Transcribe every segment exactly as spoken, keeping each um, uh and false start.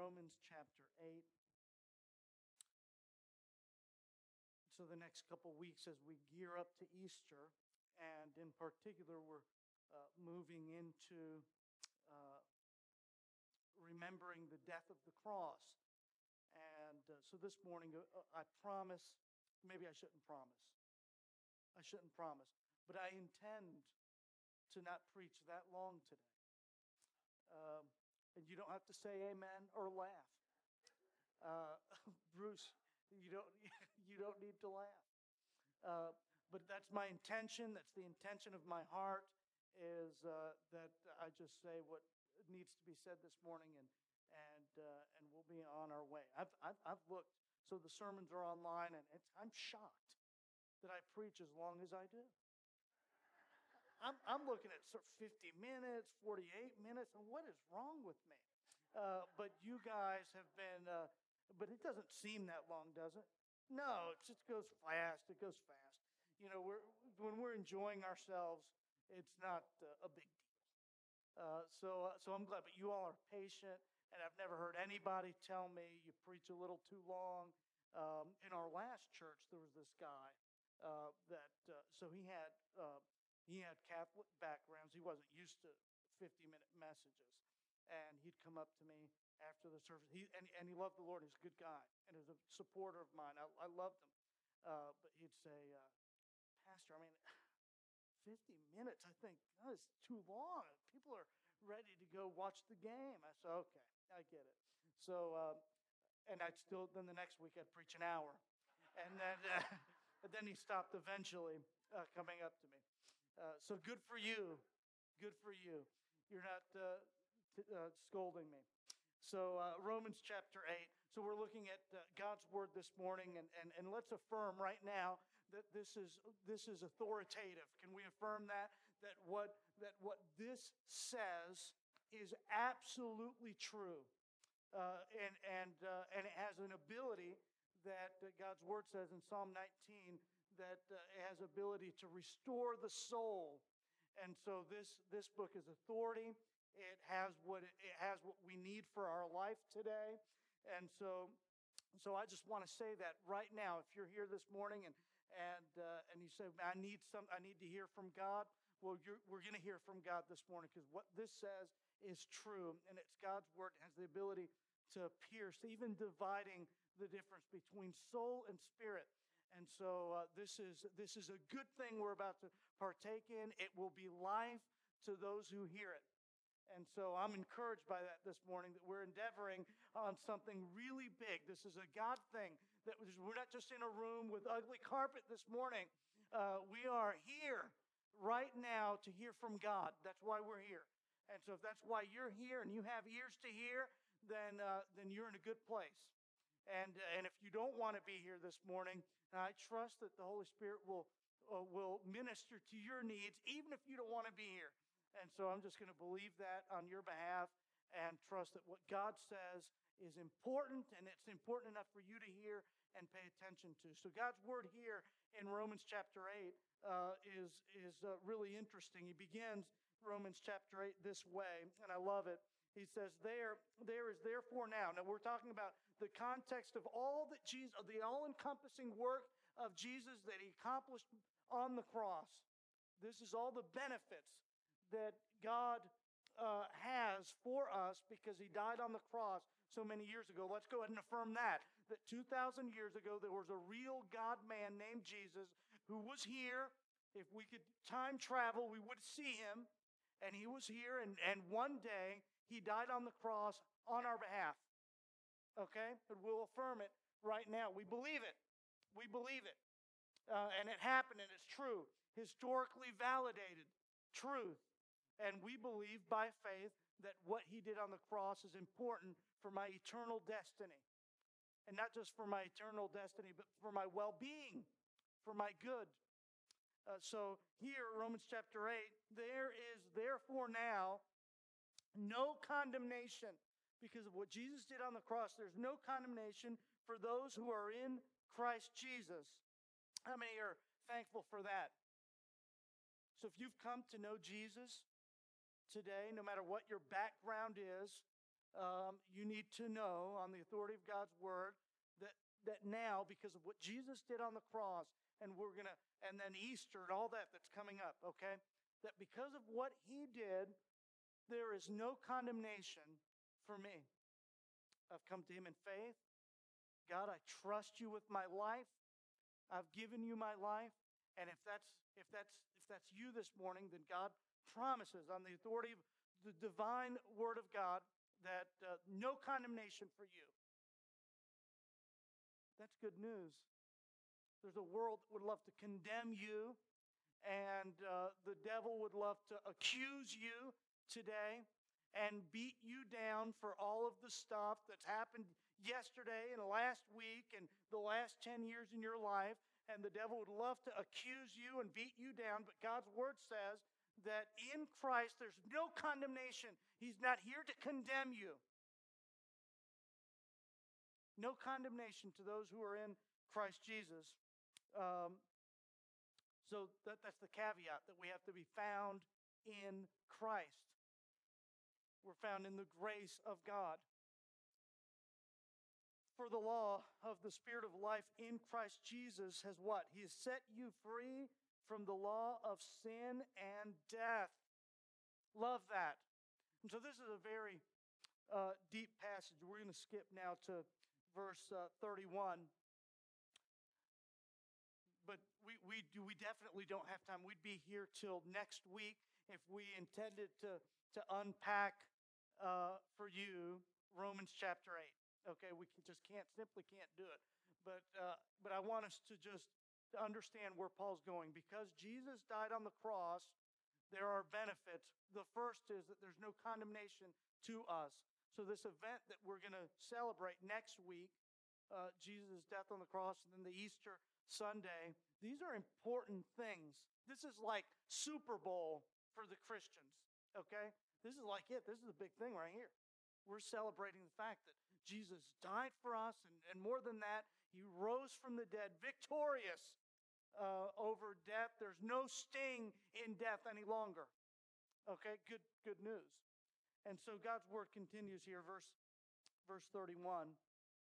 Romans chapter eight. So the next couple weeks as we gear up to Easter, and in particular we're uh, moving into uh, remembering the death of the cross. And uh, so this morning uh, I promise, maybe I shouldn't promise. I shouldn't promise, but I intend to not preach that long today. Um, and you don't have to say amen or laugh. Uh, Bruce, you don't you don't need to laugh. Uh, but that's my intention. That's the intention of my heart, is uh, that I just say what needs to be said this morning, and and uh, and we'll be on our way. I've, I've I've looked, so the sermons are online, and it's, I'm shocked that I preach as long as I do. I'm I'm looking at sort of fifty minutes, forty-eight minutes, and what is wrong with me? Uh, but you guys have been, uh, but it doesn't seem that long, does it? No, it just goes fast. It goes fast. You know, we're when we're enjoying ourselves, it's not uh, a big deal. Uh, so uh, so I'm glad. But you all are patient, and I've never heard anybody tell me you preach a little too long. Um, in our last church, there was this guy uh, that uh, so he had. Uh, He had Catholic backgrounds. He wasn't used to fifty-minute messages. And he'd come up to me after the service. He, and, and he loved the Lord. He's a good guy. And he was a supporter of mine. I, I loved him. Uh, but he'd say, uh, Pastor, I mean, fifty minutes, I think, that is too long. People are ready to go watch the game. I said, okay, I get it. So, um, and I'd still, then the next week I'd preach an hour. And then, uh, and then he stopped eventually uh, coming up to me. Uh, so good for you. Good for you. You're not uh, t- uh, scolding me. So uh, Romans chapter eight. So we're looking at uh, God's word this morning, and, and, and let's affirm right now that this is this is authoritative. Can we affirm that? That what that what this says is absolutely true, uh, and and uh, and it has an ability that uh, God's word says in Psalm nineteen. That uh, has ability to restore the soul, and so this this book is authority. It has what it, it has what we need for our life today, and so so I just want to say that right now. If you're here this morning and and uh, and you say I need some, I need to hear from God. Well, you're, we're going to hear from God this morning because what this says is true, and it's God's word. It has the ability to pierce, even dividing the difference between soul and spirit. And so uh, this is this is a good thing we're about to partake in. It will be life to those who hear it. And so I'm encouraged by that this morning, that we're endeavoring on something really big. This is a God thing. That we're not just in a room with ugly carpet this morning. Uh, we are here right now to hear from God. That's why we're here. And so if that's why you're here and you have ears to hear, then uh, then you're in a good place. And and if you don't want to be here this morning, I trust that the Holy Spirit will uh, will minister to your needs, even if you don't want to be here. And so I'm just going to believe that on your behalf and trust that what God says is important, and it's important enough for you to hear and pay attention to. So God's word here in Romans chapter eight uh, is, is uh, really interesting. He begins Romans chapter eight this way, and I love it. He says, there, there is therefore now. Now we're talking about the context of all that Jesus, the all-encompassing work of Jesus that he accomplished on the cross. This is all the benefits that God uh, has for us because he died on the cross so many years ago. Let's go ahead and affirm that. That two thousand years ago, there was a real God-man named Jesus who was here. If we could time travel, we would see him. And he was here, and, and one day, he died on the cross on our behalf. Okay? And we'll affirm it right now. We believe it. We believe it. Uh, and it happened, and it's true. Historically validated truth. And we believe by faith that what he did on the cross is important for my eternal destiny. And not just for my eternal destiny, but for my well-being, for my good. Uh, so here, Romans chapter eight, there is therefore now no condemnation because of what Jesus did on the cross. There's no condemnation for those who are in Christ Jesus. How many are thankful for that? So if you've come to know Jesus today, no matter what your background is, um, you need to know on the authority of God's word that, that now, because of what Jesus did on the cross, and we're going to, and then Easter and all that that's coming up, okay? That because of what he did, there is no condemnation for me. I've come to him in faith. God, I trust you with my life. I've given you my life. And if that's if that's if that's you this morning, then God promises on the authority of the divine word of God that uh, no condemnation for you. That's good news. There's a world that would love to condemn you, and uh, the devil would love to accuse you today and beat you down for all of the stuff that's happened yesterday and last week and the last ten years in your life. And the devil would love to accuse you and beat you down, but God's word says that in Christ there's no condemnation. He's not here to condemn you. No condemnation to those who are in Christ Jesus. Um, so that, that's the caveat, that we have to be found in Christ. We're found in the grace of God. For the law of the Spirit of life in Christ Jesus has what? He has set you free from the law of sin and death. Love that. And so this is a very uh, deep passage. We're going to skip now to verse uh, thirty-one. But we, we, do, we definitely don't have time. We'd be here till next week if we intended to, to unpack uh, for you Romans chapter eight. Okay, we just can't, simply can't do it. But uh, but I want us to just understand where Paul's going. Because Jesus died on the cross, there are benefits. The first is that there's no condemnation to us. So this event that we're going to celebrate next week, uh, Jesus' death on the cross, and then the Easter Sunday, these are important things. This is like Super Bowl for the Christians, okay? This is like it. This is a big thing right here. We're celebrating the fact that Jesus died for us, and, and more than that, he rose from the dead, victorious uh, over death. There's no sting in death any longer. Okay, good good news. And so God's word continues here, verse, verse thirty-one.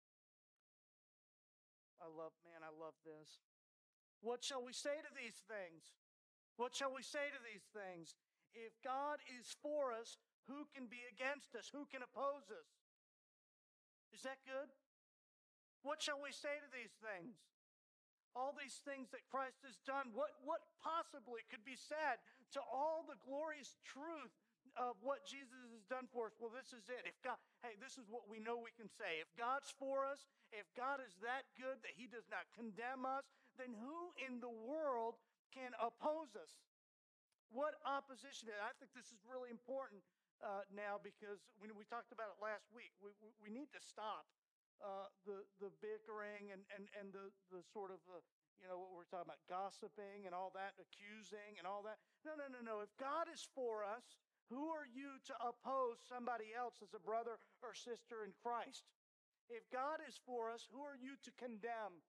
I love, man, I love this. What shall we say to these things? What shall we say to these things? If God is for us, who can be against us? Who can oppose us? Is that good? What shall we say to these things? All these things that Christ has done, what, what possibly could be said to all the glorious truth of what Jesus has done for us? Well, this is it. If God, hey, this is what we know we can say. If God's for us, if God is that good that he does not condemn us, then who in the world can oppose us? What opposition? I think this is really important uh, now, because when we talked about it last week, we, we, we need to stop uh, the the bickering and, and, and the, the sort of, uh, you know, what we're talking about, gossiping and all that, accusing and all that. No, no, no, no. If God is for us, who are you to oppose somebody else as a brother or sister in Christ? If God is for us, who are you to condemn?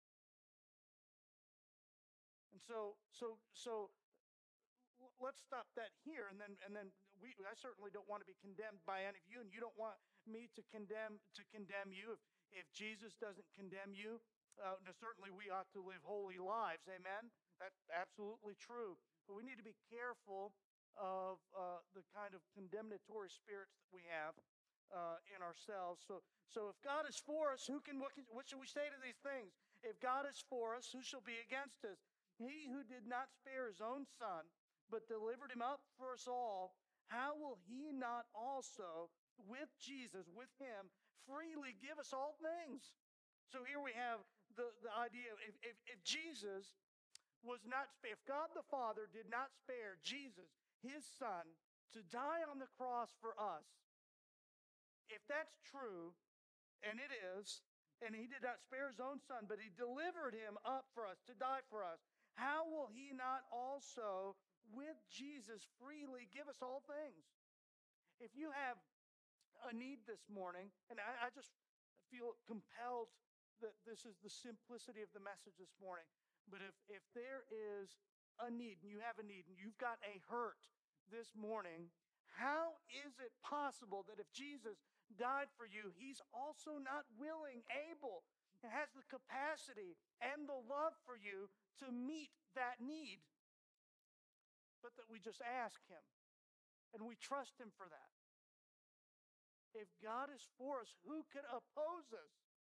And so, so, so, let's stop that here, and then, and then we. I certainly don't want to be condemned by any of you, and you don't want me to condemn to condemn you. If if Jesus doesn't condemn you, uh, now certainly we ought to live holy lives. Amen. That's absolutely true. But we need to be careful of uh, the kind of condemnatory spirits that we have uh, in ourselves. So, so if God is for us, who can what, can? what should we say to these things? If God is for us, who shall be against us? He who did not spare his own son, but delivered him up for us all, how will he not also, with Jesus, with him, freely give us all things? So here we have the, the idea of if, if, if Jesus was not, if God the Father did not spare Jesus, his son, to die on the cross for us, if that's true, and it is, and he did not spare his own son, but he delivered him up for us, to die for us, how will he not also, with Jesus, freely give us all things? If you have a need this morning, and I, I just feel compelled that this is the simplicity of the message this morning, but if, if there is a need, and you have a need, and you've got a hurt this morning, how is it possible that if Jesus died for you, he's also not willing, able, and has the capacity and the love for you to meet that need. But that we just ask him and we trust him for that. If God is for us, who can oppose us?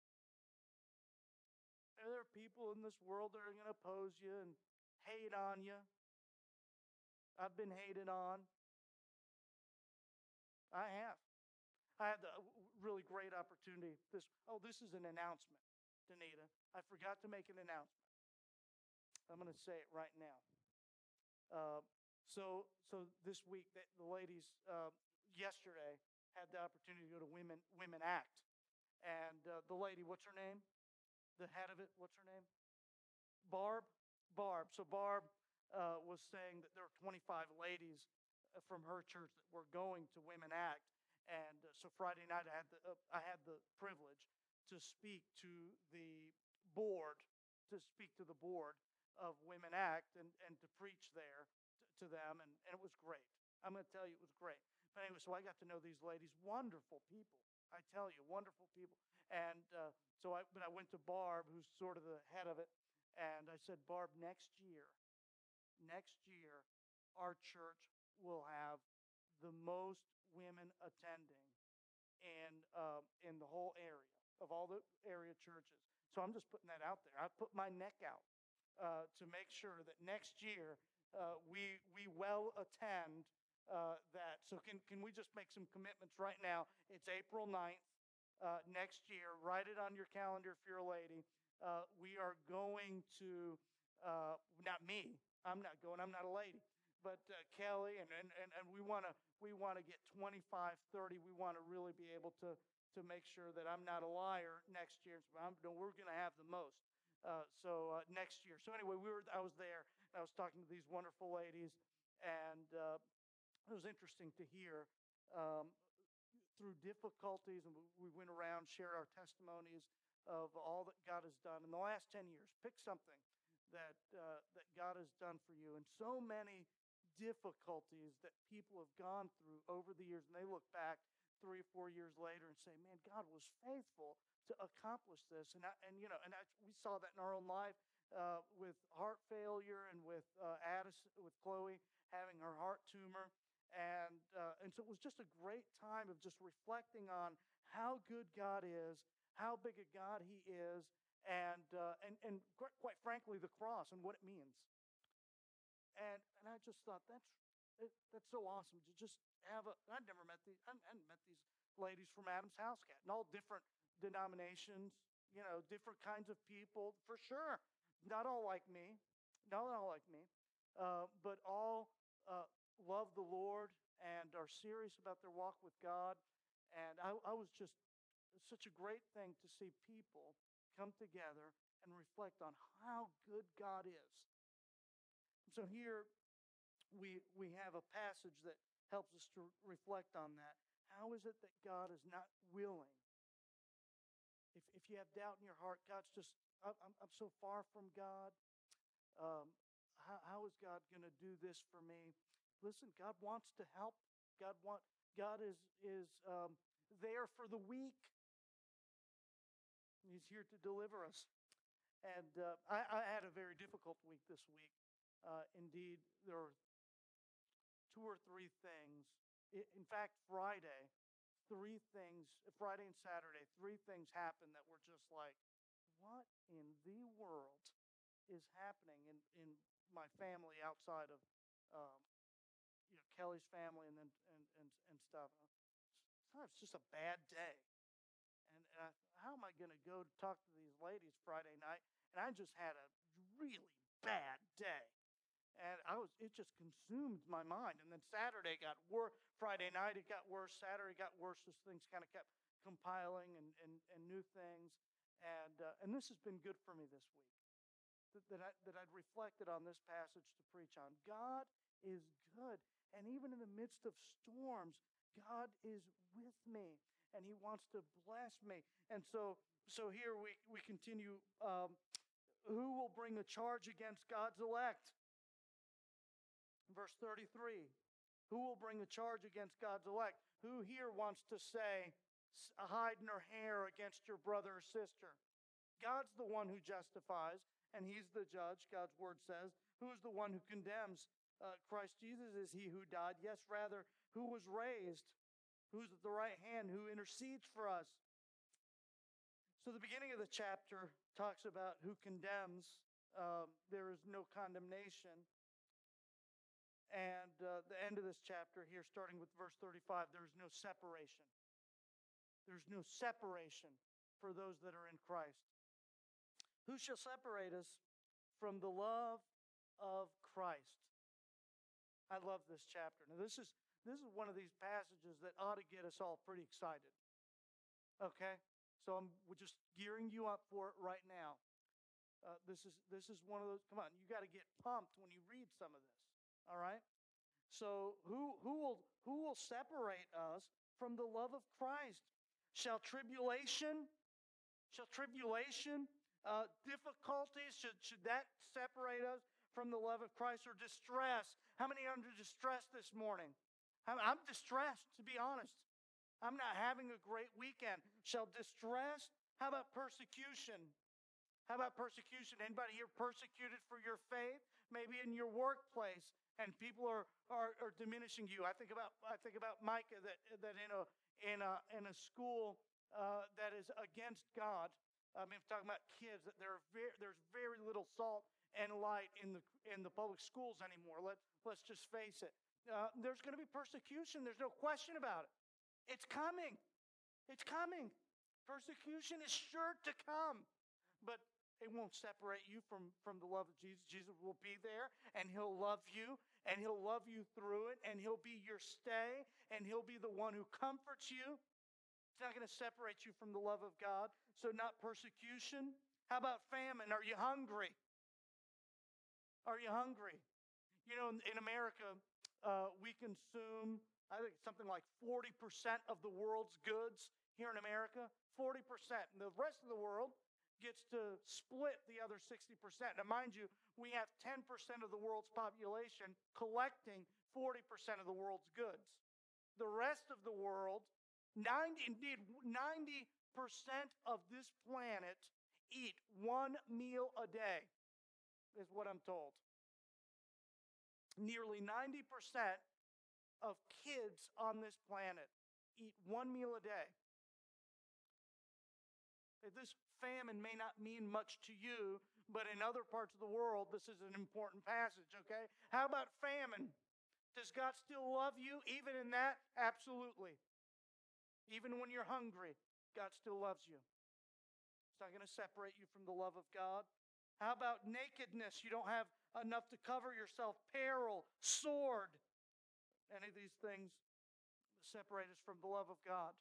And there are people in this world that are going to oppose you and hate on you. I've been hated on. I have. I had a really great opportunity. This oh, this is an announcement, Danita. I forgot to make an announcement. I'm going to say it right now. Uh, so, so this week, the, the ladies uh, yesterday had the opportunity to go to Women Women Act, and uh, the lady, what's her name? The head of it, what's her name? Barb. Barb. So Barb uh, was saying that there were twenty-five ladies from her church that were going to Women Act. And uh, so Friday night, I had the uh, I had the privilege to speak to the board, to speak to the board of Women Act, and, and to preach there to, to them, and, and it was great. I'm going to tell you, it was great. But anyway, so I got to know these ladies, wonderful people. I tell you, wonderful people. And uh, so, I, but I went to Barb, who's sort of the head of it, and I said, Barb, next year, next year, our church will have the most women attending in uh, in the whole area of all the area churches. So I'm just putting that out there. I put my neck out uh, to make sure that next year uh, we we well attend uh, that. So can can we just make some commitments right now? It's April ninth uh, next year. Write it on your calendar if you're a lady. Uh, we are going to uh, not me. I'm not going. I'm not a lady. But uh, Kelly, and, and, and, and we want to we want to get twenty-five, thirty. We want to really be able to to make sure that I'm not a liar next year. So I'm, no, we're going to have the most. Uh, so uh, next year. So anyway, we were. I was there. And I was talking to these wonderful ladies, and uh, it was interesting to hear um, through difficulties, and we went around, shared our testimonies of all that God has done in the last ten years. Pick something that uh, that God has done for you, and so many difficulties that people have gone through over the years, and they look back three or four years later and say, man, God was faithful to accomplish this. And I, and you know, and I, we saw that in our own life uh, with heart failure, and with uh, Addison, with Chloe having her heart tumor. And uh, and so it was just a great time of just reflecting on how good God is, how big a God he is, and uh, and and quite frankly, the cross and what it means. And and I just thought that's it, that's so awesome to just have a. I'd never met these. I hadn't met these ladies from Adams House Cat, and all different denominations. You know, different kinds of people for sure. Not all like me, not all like me, uh, but all uh, love the Lord and are serious about their walk with God. And I, I was just it's such a great thing to see people come together and reflect on how good God is. So here we we have a passage that helps us to reflect on that. How is it that God is not willing? If if you have doubt in your heart, God's just I'm I'm so far from God. Um, how how is God going to do this for me? Listen, God wants to help. God want God is is um, there for the weak. He's here to deliver us. And uh, I, I had a very difficult week this week. Uh, indeed, there were two or three things. In fact, Friday, three things, Friday and Saturday, three things happened that were just like, what in the world is happening in, in my family outside of um, you know, Kelly's family and then and, and, and stuff. Sometimes it's just a bad day. And, and I, how am I going to go to talk to these ladies Friday night? And I just had a really bad day. And I was, it just consumed my mind. And then Saturday got worse. Friday night it got worse. Saturday got worse as things kind of kept compiling and, and, and new things. And uh, and this has been good for me this week. That, that, I, that I'd reflected on this passage to preach on. God is good. And even in the midst of storms, God is with me. And he wants to bless me. And so so here we, we continue. Um, who will bring a charge against God's elect? Verse thirty-three, who will bring a charge against God's elect? Who here wants to say, hiding her hair against your brother or sister. God's the one who justifies, and he's the judge, God's word says. Who is the one who condemns? Uh, Christ Jesus is he who died. Yes, rather, who was raised, who's at the right hand, who intercedes for us. So the beginning of the chapter talks about who condemns. Um, there is no condemnation. And uh, the end of this chapter here, starting with verse thirty-five, there is no separation. There's no separation for those that are in Christ. Who shall separate us from the love of Christ? I love this chapter. Now, this is this is one of these passages that ought to get us all pretty excited. Okay? So I'm we're just gearing you up for it right now. Uh, this is this is one of those. Come on, you got to get pumped when you read some of this. All right. So who who will who will separate us from the love of Christ? Shall tribulation, shall tribulation, uh, difficulties, should should that separate us from the love of Christ, or distress? How many are under distress this morning? I'm, I'm distressed, to be honest. I'm not having a great weekend. Shall distress? How about persecution? How about persecution? Anybody here persecuted for your faith? Maybe in your workplace, and people are, are, are diminishing you. I think about I think about Micah that that in a in a in a school uh, that is against God. I mean, I'm talking about kids, that there are very, there's very little salt and light in the in the public schools anymore. Let let's just face it. Uh, there's going to be persecution. There's no question about it. It's coming. It's coming. Persecution is sure to come. But it won't separate you from, from the love of Jesus. Jesus will be there, and he'll love you, and he'll love you through it, and he'll be your stay, and he'll be the one who comforts you. It's not going to separate you from the love of God. So not persecution. How about famine? Are you hungry? Are you hungry? You know, in, in America, uh, we consume, I think, something like forty percent of the world's goods here in America. forty percent. And the rest of the world gets to split the other sixty percent. Now, mind you, we have ten percent of the world's population collecting forty percent of the world's goods. The rest of the world, ninety, indeed, ninety percent of this planet eat one meal a day, is what I'm told. Nearly ninety percent of kids on this planet eat one meal a day. This famine may not mean much to you, but in other parts of the world, this is an important passage, okay? How about famine? Does God still love you even in that? Absolutely. Even when you're hungry, God still loves you. It's not going to separate you from the love of God. How about nakedness? You don't have enough to cover yourself. Peril, sword. Any of these things separate us from the love of God.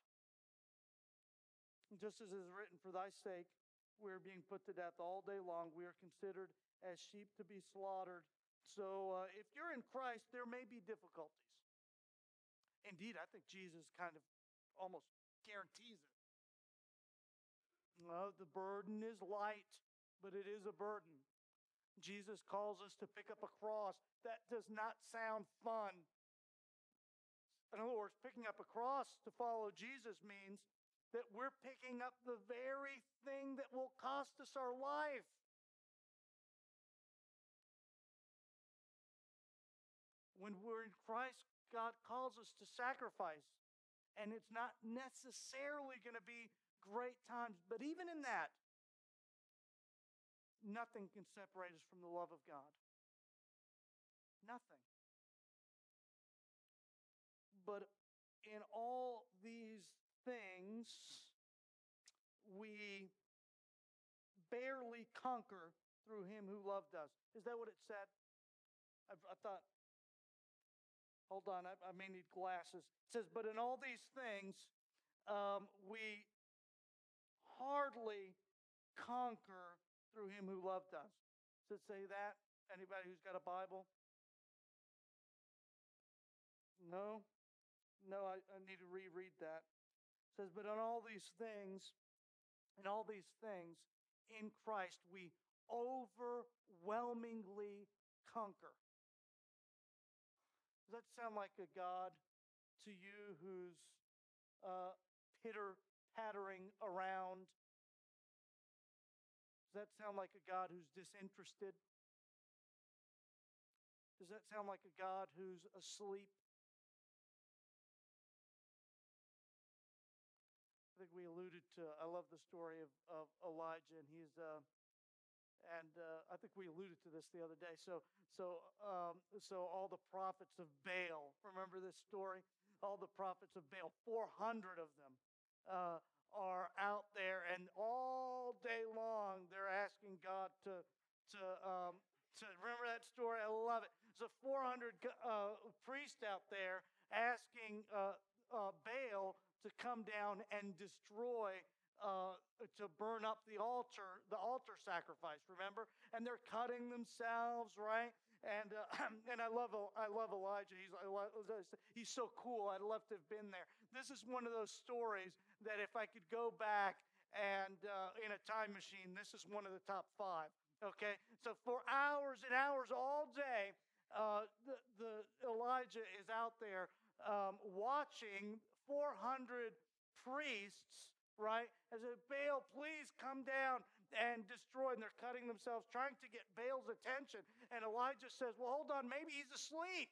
Just as is written, for thy sake, we are being put to death all day long. We are considered as sheep to be slaughtered. So uh, if you're in Christ, there may be difficulties. Indeed, I think Jesus kind of almost guarantees it. Well, the burden is light, but it is a burden. Jesus calls us to pick up a cross. That does not sound fun. In other words, picking up a cross to follow Jesus means that we're picking up the very thing that will cost us our life. When we're in Christ, God calls us to sacrifice. And it's not necessarily going to be great times. But even in that, nothing can separate us from the love of God. Nothing. But in all these things, we barely conquer through him who loved us. Is that what it said? I, I thought, hold on, I, I may need glasses. It says, but in all these things, um, we hardly conquer through him who loved us. Does it say that? Anybody who's got a Bible? No? No, I, I need to reread that. It says, but in all these things, in all these things, in Christ, we overwhelmingly conquer. Does that sound like a God to you who's uh, pitter-pattering around? Does that sound like a God who's disinterested? Does that sound like a God who's asleep? I think we alluded to, I love the story of, of Elijah, and he's, uh, and uh, I think we alluded to this the other day. So, so, um, so all the prophets of Baal, remember this story? All the prophets of Baal, four hundred of them, uh, are out there, and all day long they're asking God to, to, um, to remember that story? I love it. So four hundred uh, priests out there asking uh, uh, Baal to come down and destroy, uh, to burn up the altar, the altar sacrifice. Remember, and they're cutting themselves, right? And uh, and I love I love Elijah. He's he's so cool. I'd love to have been there. This is one of those stories that if I could go back and uh, in a time machine, this is one of the top five. Okay, so for hours and hours all day, uh, the, the Elijah is out there um, watching four hundred priests, right? As a Baal, please come down and destroy. And they're cutting themselves, trying to get Baal's attention. And Elijah says, well, hold on, maybe he's asleep.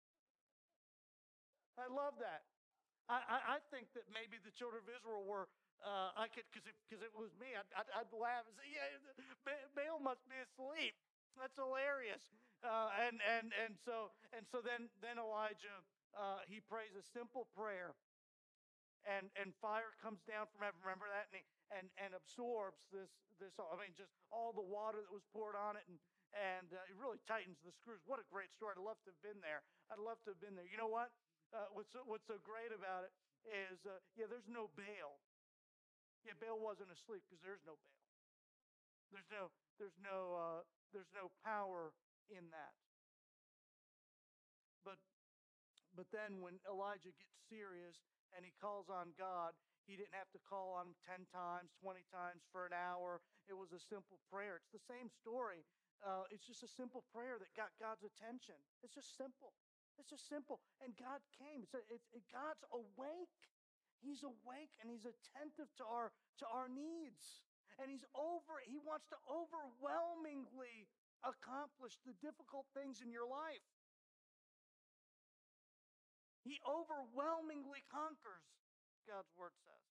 I love that. I, I, I think that maybe the children of Israel were, uh, I could, because because it, it was me, I'd, I'd, I'd laugh and say, yeah, Baal must be asleep. That's hilarious. Uh, and and and so and so then then Elijah uh, he prays a simple prayer, and and fire comes down from heaven. Remember that, and he, and and absorbs this this. I mean, just all the water that was poured on it, and and uh, it really tightens the screws. What a great story! I'd love to have been there. I'd love to have been there. You know what? Uh, what's so, what's so great about it is, uh, yeah, there's no Baal. Yeah, Baal wasn't asleep because there's no Baal. There's no there's no uh, there's no power in that. But but then when Elijah gets serious and he calls on God, he didn't have to call on him ten times, twenty times for an hour. It was a simple prayer. It's the same story. Uh, it's just a simple prayer that got God's attention. It's just simple. It's just simple. And God came. It's, a, it's it, God's awake. He's awake and he's attentive to our to our needs. And he's over, he wants to overwhelmingly accomplish the difficult things in your life. He overwhelmingly conquers, God's word says.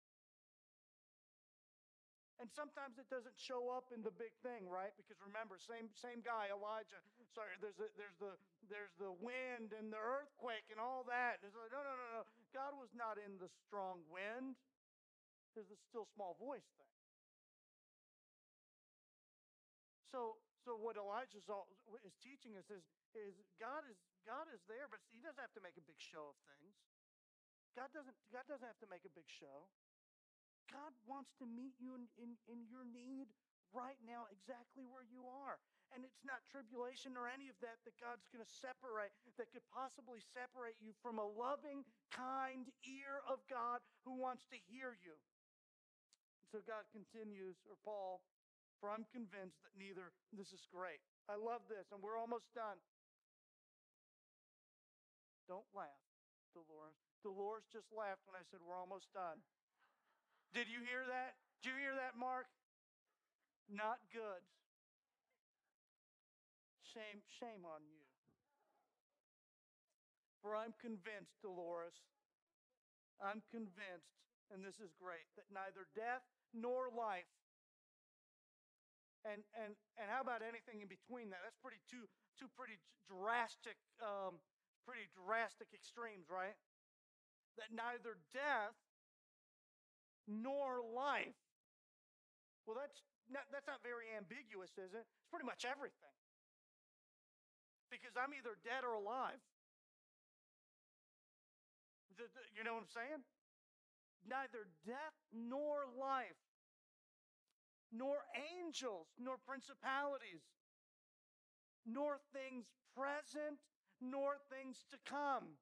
And sometimes it doesn't show up in the big thing, right? Because remember, same same guy, Elijah. Sorry, there's a, there's the there's the wind and the earthquake and all that. It's like, no, no, no, no. God was not in the strong wind. There's the still small voice thing. So so what Elijah is teaching us is is God is God is there, but he doesn't have to make a big show of things. God doesn't God doesn't have to make a big show. God wants to meet you in, in, in your need right now, exactly where you are. And it's not tribulation or any of that that God's going to separate, that could possibly separate you from a loving, kind ear of God who wants to hear you. And so God continues, or Paul, for I'm convinced that neither, this is great. I love this, and we're almost done. Don't laugh, Dolores. Dolores just laughed when I said we're almost done. Did you hear that? Did you hear that, Mark? Not good. Shame, shame on you. For I'm convinced, Dolores, I'm convinced, and this is great, that neither death nor life, and and and how about anything in between that? That's pretty two two pretty drastic, um, pretty drastic extremes, right? That neither death nor life. Well, that's not, that's not very ambiguous, is it? It's pretty much everything. Because I'm either dead or alive. The, the, you know what I'm saying? Neither death nor life, nor angels, nor principalities, nor things present, nor things to come.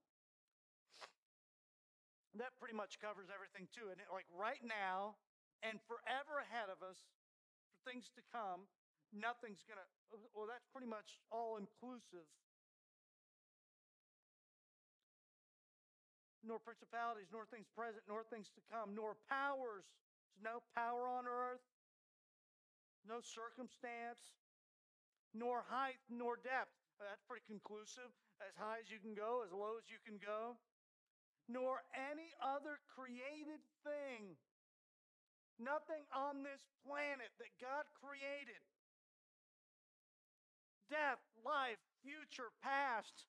That pretty much covers everything too. And it, like right now and forever ahead of us, for things to come, nothing's going to, well, that's pretty much all inclusive. nor principalities, nor things present, nor things to come, nor powers. There's no power on earth, no circumstance, nor height, nor depth. That's pretty conclusive. As high as you can go, as low as you can go. Nor any other created thing. Nothing on this planet that God created. Death, life, future, past.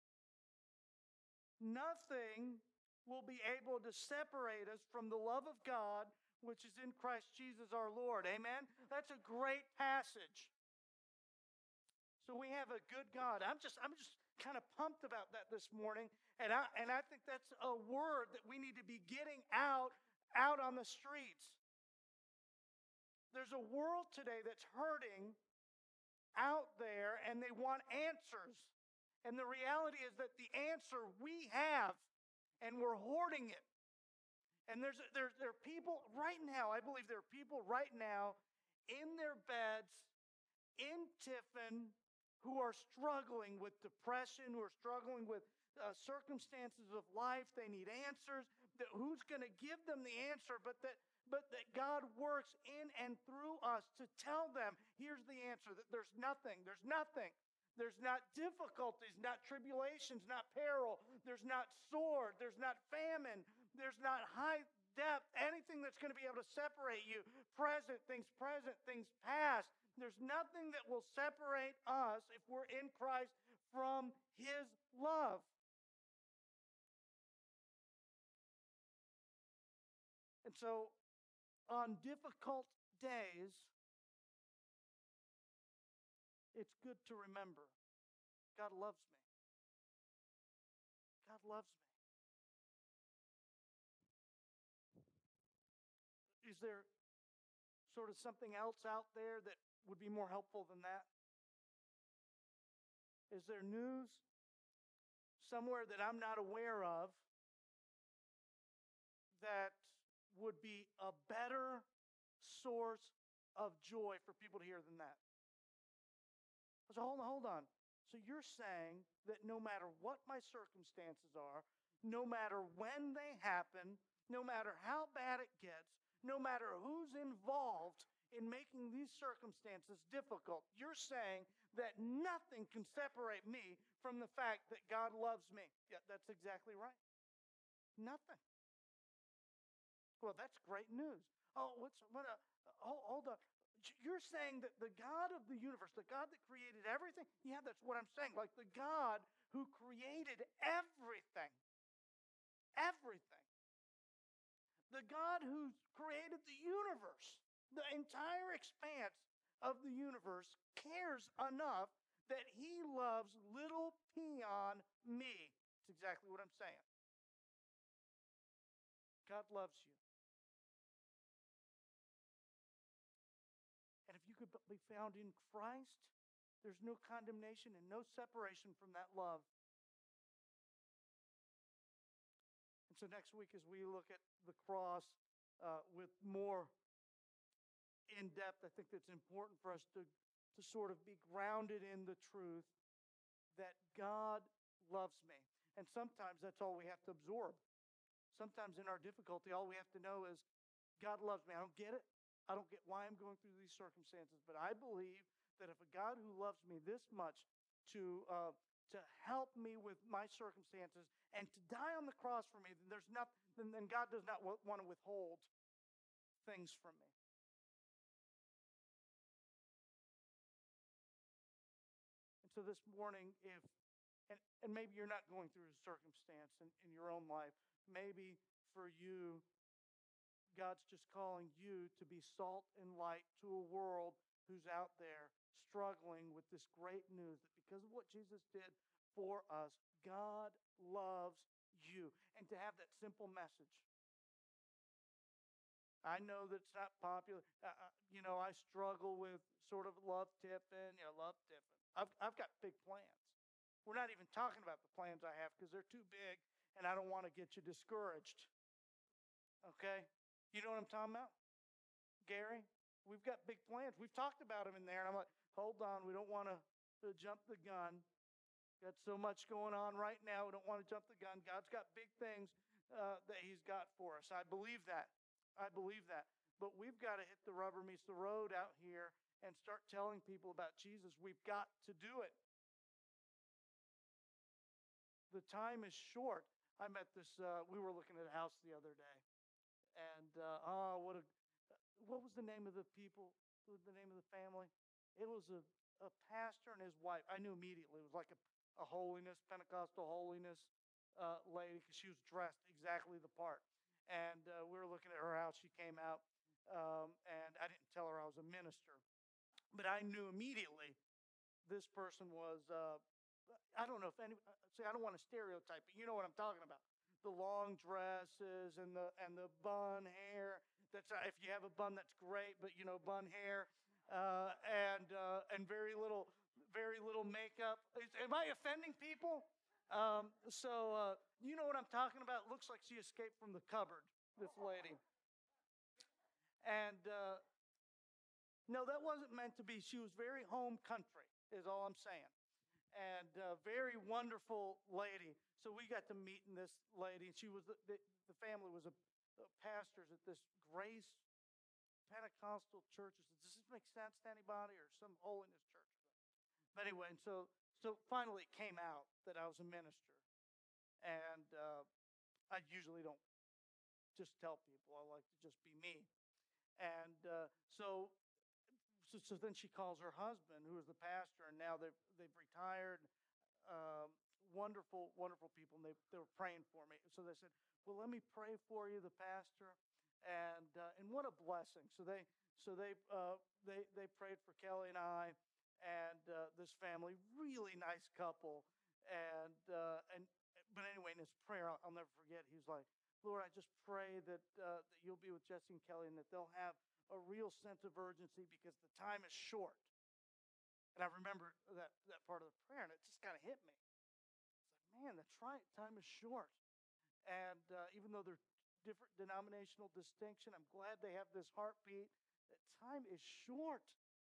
Nothing will be able to separate us from the love of God, which is in Christ Jesus our Lord. Amen? That's a great passage. So we have a good God. I'm just, I'm just kind of pumped about that this morning. And I, and I think that's a word that we need to be getting out, out on the streets. There's a world today that's hurting out there, and they want answers. And the reality is that the answer we have, and we're hoarding it. And there's there, there are people right now, I believe there are people right now in their beds, in Tiffin, who are struggling with depression, who are struggling with uh, circumstances of life. They need answers. That who's going to give them the answer? But that, but that God works in and through us to tell them, here's the answer, that there's nothing, there's nothing. There's not difficulties, not tribulations, not peril. There's not sword. There's not famine. There's not high depth, anything that's going to be able to separate you. Present, things present, things past. There's nothing that will separate us, if we're in Christ, from His love. And so, on difficult days, it's good to remember, God loves me. God loves me. Is there sort of something else out there that would be more helpful than that? Is there news somewhere that I'm not aware of that would be a better source of joy for people to hear than that? So hold on, hold on. So you're saying that no matter what my circumstances are, no matter when they happen, no matter how bad it gets, no matter who's involved in making these circumstances difficult, you're saying that nothing can separate me from the fact that God loves me. Yeah, that's exactly right. Nothing. Well, that's great news. Oh, what's what? A, hold, hold on. You're saying that the God of the universe, the God that created everything, yeah, that's what I'm saying. Like the God who created everything, everything. The God who created the universe, the entire expanse of the universe, cares enough that He loves little peon me. That's exactly what I'm saying. God loves you. And if you could be found in Christ, there's no condemnation and no separation from that love. And so next week, as we look at the cross uh, with more in depth, I think it's important for us to, to sort of be grounded in the truth that God loves me. And sometimes that's all we have to absorb. Sometimes in our difficulty, all we have to know is God loves me. I don't get it. I don't get why I'm going through these circumstances, but I believe that if a God who loves me this much to uh, to help me with my circumstances and to die on the cross for me, then there's not, then, then God does not w- want to withhold things from me. And so this morning, if and, and maybe you're not going through a circumstance in, in your own life, maybe for you, God's just calling you to be salt and light to a world who's out there struggling with this great news that because of what Jesus did for us, God loves you. And to have that simple message. I know that it's not popular. Uh, you know, I struggle with sort of love Tiffin, you know, love Tiffin. I've, I've got big plans. We're not even talking about the plans I have because they're too big and I don't want to get you discouraged. Okay? You know what I'm talking about? Gary, we've got big plans. We've talked about them in there. And I'm like, hold on. We don't want to, to jump the gun. Got so much going on right now. We don't want to jump the gun. God's got big things uh, that He's got for us. I believe that. I believe that. But we've got to hit the rubber meets the road out here and start telling people about Jesus. We've got to do it. The time is short. I met this, uh, we were looking at a house the other day. And, uh, oh, what a, what was the name of the people, what was the name of the family? It was a, a pastor and his wife. I knew immediately. It was like a, a holiness, Pentecostal holiness uh, lady, because she was dressed exactly the part. And uh, we were looking at her house. She came out, um, and I didn't tell her I was a minister. But I knew immediately this person was, uh, I don't know if any, see, I don't want to stereotype, but you know what I'm talking about. The long dresses and the and the bun hair. That's uh, if you have a bun, that's great. But you know, bun hair uh, and uh, and very little very little makeup. Is, am I offending people? Um, so uh, you know what I'm talking about. It looks like she escaped from the cupboard. This lady. And uh, no, that wasn't meant to be. She was very home country. Is all I'm saying. And a very wonderful lady. So we got to meeting this lady, and she was the, the, the family was a, a pastors at this Grace Pentecostal church. Does this make sense to anybody, or some holiness church? But anyway, and so so finally it came out that I was a minister, and uh, I usually don't just tell people. I like to just be me, and uh, so. So, so then she calls her husband, who is the pastor, and now they've, they've retired. Um, wonderful, wonderful people, and they, they were praying for me. So they said, well, let me pray for you, the pastor. And uh, and what a blessing. So they so they uh, they they prayed for Kelly and I and uh, this family, really nice couple. And uh, and but anyway, in his prayer, I'll, I'll never forget. He was like, Lord, I just pray that uh, that you'll be with Jesse and Kelly, and that they'll have a real sense of urgency because the time is short. And I remember that, that part of the prayer, and it just kind of hit me. It's like, man, that's right, time is short. And uh, even though they're different denominational distinction, I'm glad they have this heartbeat that time is short.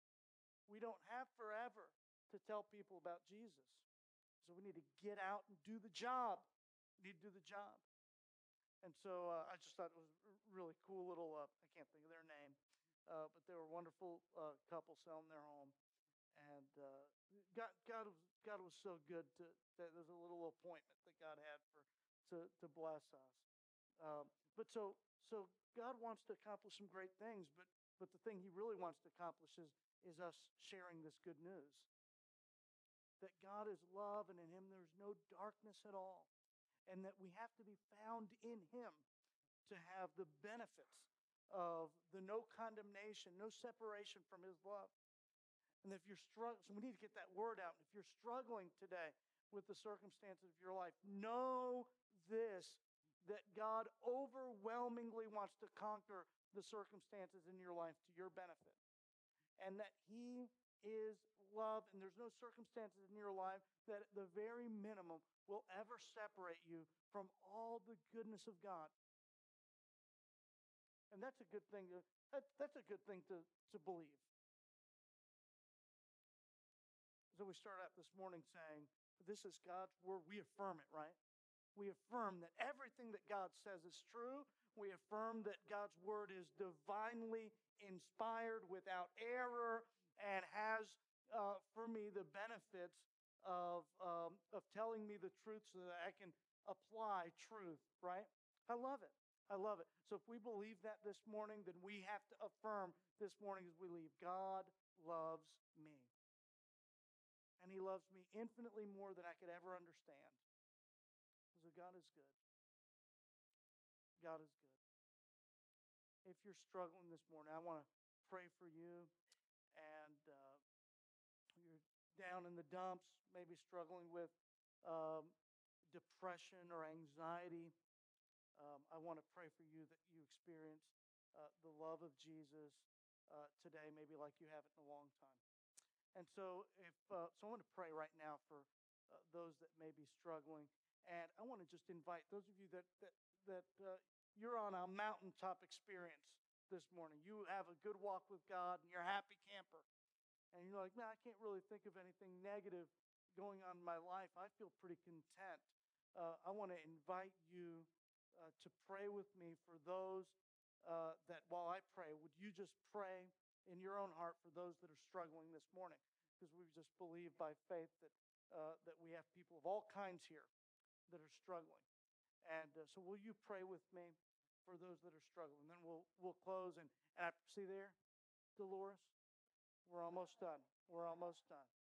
We don't have forever to tell people about Jesus. So we need to get out and do the job. We need to do the job. And so uh, I just thought it was a really cool little, uh, I can't think of their name, uh, but they were a wonderful uh, couple selling their home. And uh, God, God, was, God was so good to, that there's a little appointment that God had for to, to bless us. Um, but so so God wants to accomplish some great things, but but the thing He really wants to accomplish is, is us sharing this good news. That God is love, and in Him there's no darkness at all. And that we have to be found in Him to have the benefits of the no condemnation, no separation from His love. And if you're struggling, so we need to get that word out. If you're struggling today with the circumstances of your life, know this, that God overwhelmingly wants to conquer the circumstances in your life to your benefit. And that He is love, and there's no circumstances in your life that at the very minimum will ever separate you from all the goodness of God. And that's a good thing to, that, that's a good thing to, to believe. So we start out this morning saying, this is God's word. We affirm it, right? We affirm that everything that God says is true. We affirm that God's word is divinely inspired, without error, and has uh, for me the benefits of um, of telling me the truth so that I can apply truth, right? I love it. I love it. So if we believe that this morning, then we have to affirm this morning as we leave, God loves me. And He loves me infinitely more than I could ever understand. So God is good. God is good. If you're struggling this morning, I want to pray for you. And uh, you're down in the dumps, maybe struggling with um, depression or anxiety. Um, I want to pray for you that you experience uh, the love of Jesus uh, today, maybe like you haven't in a long time. And so, if uh, so, I want to pray right now for uh, those that may be struggling. And I want to just invite those of you that that that uh, you're on a mountaintop experience this morning. You have a good walk with God, and you're a happy camper. And you're like, man, I can't really think of anything negative going on in my life. I feel pretty content. Uh, I want to invite you uh, to pray with me for those uh, that while I pray, would you just pray in your own heart for those that are struggling this morning? Because we just believe by faith that uh, that we have people of all kinds here that are struggling. And uh, so will you pray with me for those that are struggling? Then we'll we'll close. And, and I see there, Dolores, we're almost done. We're almost done.